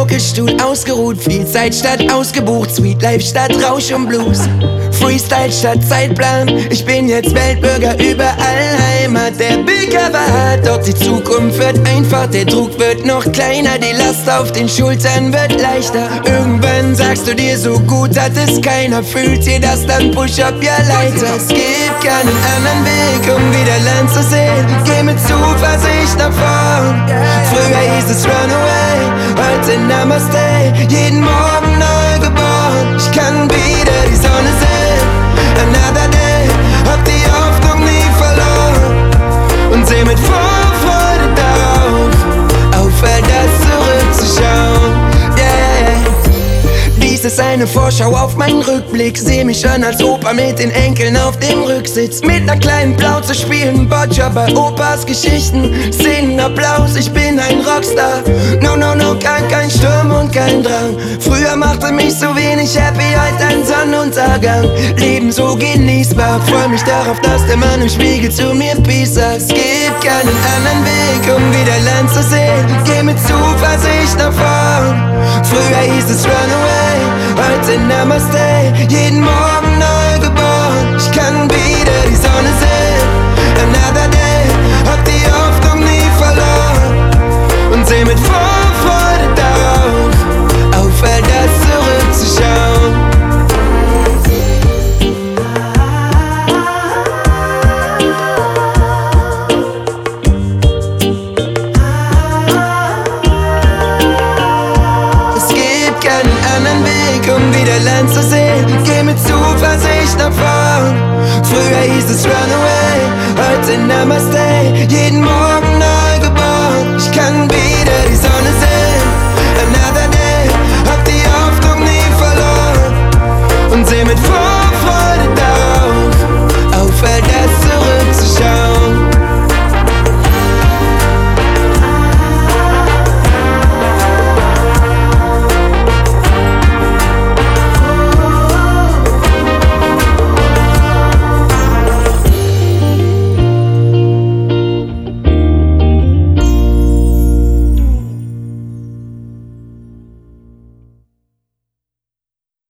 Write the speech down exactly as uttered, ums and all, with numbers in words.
Schaukelstuhl ausgeruht, viel Zeit statt ausgebucht, Sweet Life statt Rausch und Blues, Freestyle statt Zeitplan. Ich bin jetzt Weltbürger, überall Heimat. Der Bildcover hat, doch die Zukunft wird einfach. Der Druck wird noch kleiner, die Last auf den Schultern wird leichter. Irgendwann sagst du dir, so gut hat es keiner. Fühlt ihr das, dann push up ja Leiter. Es gibt keinen anderen Weg, um wieder Land zu sehen. Geh mit Zuversicht nach vorn. Früher hieß es Runaway, heute Namaste. Jeden Morgen neu geboren. Ich kann wieder die Sonne sehen. Another day, hab die Hoffnung nie verloren und seh mit Vorfreude darauf, aufhört das zurückzuschauen. Yeah. Dies ist eine Vorschau auf meinen Rückblick. Seh mich an als Opa mit den Enkeln auf dem Rücksitz. Mit ner kleinen Plauze spielen Boccia bei Opas Geschichten. Szenen Applaus, ich bin ein Rockstar. No, no, no, kein, kein Sturm und kein Drang. Früher machte mich so wenig happy, heute ein Sonnenuntergang. Leben so genießbar, freu mich darauf, dass der Mann im Spiegel zu mir Peace sagt. Es gibt keinen anderen Weg, um wieder Land zu sehen. Geh mit Zuversicht nach vorn. Früher hieß es Runaway, heute Namaste. Jeden Morgen neu geboren. Ich kann wieder die Sonne sehen. Another day, hab die Hoffnung nie verloren und seh mit Vorfreude darauf, aufhört das zurückzuschauen. Um wieder Land zu sehen, geh mit Zuversicht nach vorn. Früher hieß es Runaway, heute Namaste. Jeden